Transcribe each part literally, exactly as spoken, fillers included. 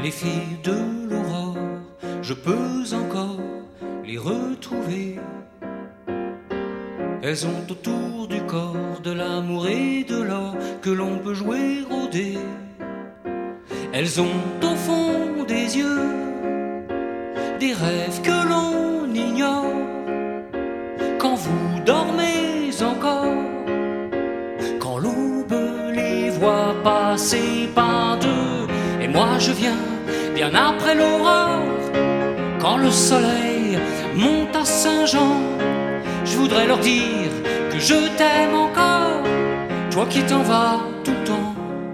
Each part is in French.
les filles de l'aurore, je peux encore les retrouver. Elles ont autour du corps de l'amour et de l'or que l'on peut jouer au dé. Elles ont au fond des yeux des rêves que l'on ignore. Quand vous dormez encore, quand l'aube les voit passer par deux, et moi je viens bien après l'aurore. Quand le soleil monte à Saint-Jean, je voudrais leur dire que je t'aime encore, toi qui t'en vas tout le temps.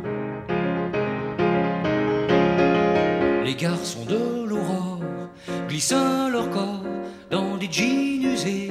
Les garçons de l'aurore glissent leur corps dans des jeans usés.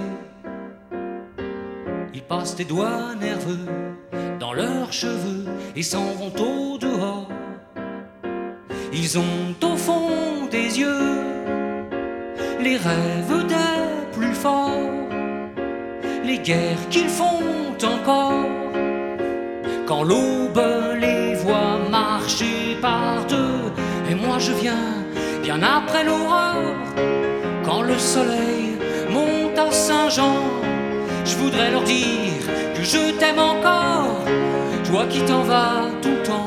Ils passent des doigts nerveux dans leurs cheveux et s'en vont au dehors. Ils ont au fond des yeux les rêves des plus forts, les guerres qu'ils font encore. Quand l'aube les voit marcher par deux, et moi je viens bien après l'aurore. Quand le soleil monte à Saint-Jean, je voudrais leur dire que je t'aime encore, toi qui t'en vas tout le temps.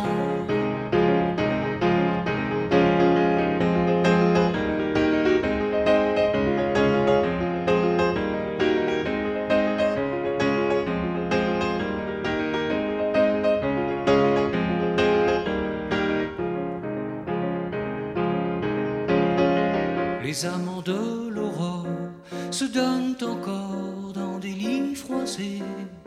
Les amants de l'aurore se donnent encore dans des lits froissés.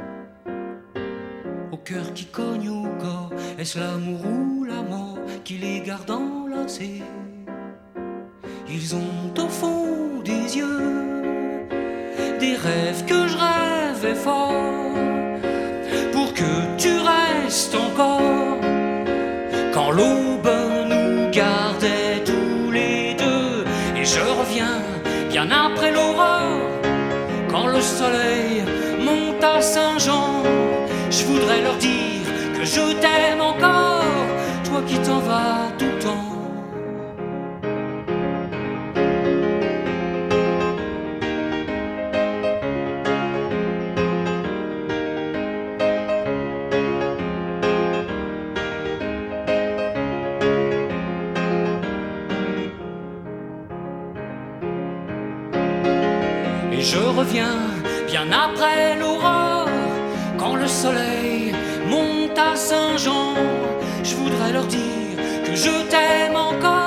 Au cœur qui cogne au corps, est-ce l'amour ou la mort qui les garde enlacés? Ils ont au fond des yeux des rêves que je rêvais fort, pour que tu restes encore. Quand l'aube nous gardait tous les deux, et je reviens bien après l'aurore. Quand le soleil monte à Saint-Jean, je voudrais leur dire que je t'aime encore, toi qui t'en vas tout le temps. Et je reviens bien après l'aurore. Quand le soleil monte à Saint-Jean, je voudrais leur dire que je t'aime encore.